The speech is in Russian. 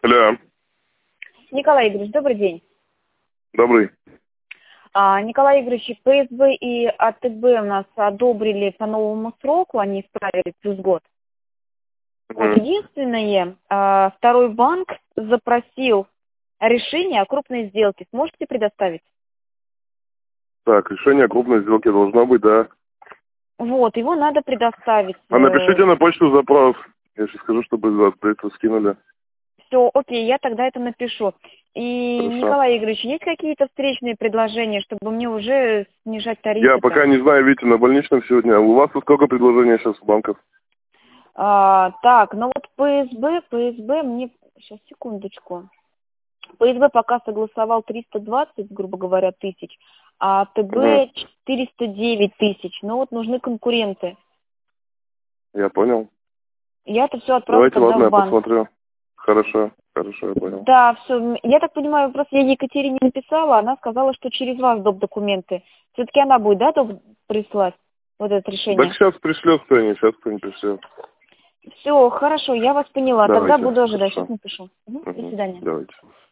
Алло. Николай Игоревич, добрый день. Добрый. Николай Игоревич, ПСБ и АТБ у нас одобрили по новому сроку, они исправили плюс год. Вот единственное, второй банк запросил решение о крупной сделке. Сможете предоставить? Так, решение о крупной сделке должно быть, да. Вот, его надо предоставить. А напишите на почту запрос. Я сейчас скажу, чтобы до этого скинули. Все, окей, я тогда это напишу. И, Хорошо. Николай Игоревич, есть какие-то встречные предложения, чтобы мне уже снижать тарифы? Я пока не знаю, видите, на больничном сегодня. У вас сколько предложений сейчас у банков? Так, ну вот ПСБ мне... Сейчас, секундочку. ПСБ пока согласовал 320, грубо говоря, тысяч, а ТБ 409 тысяч. Но вот нужны конкуренты. Я понял. Я это все отправлю Давайте, тогда ладно, в я банк. посмотрю. Хорошо, я понял. Да, все. Я так понимаю, просто я Екатерине написала, она сказала, что через вас доп. Документы. Все-таки она будет, да, доп. Прислать вот это решение? Так сейчас пришлет кто-нибудь, сейчас кто-нибудь пришлет. Все, хорошо, я вас поняла. Давайте, Тогда буду ожидать. хорошо. Сейчас напишу. До свидания. Давайте.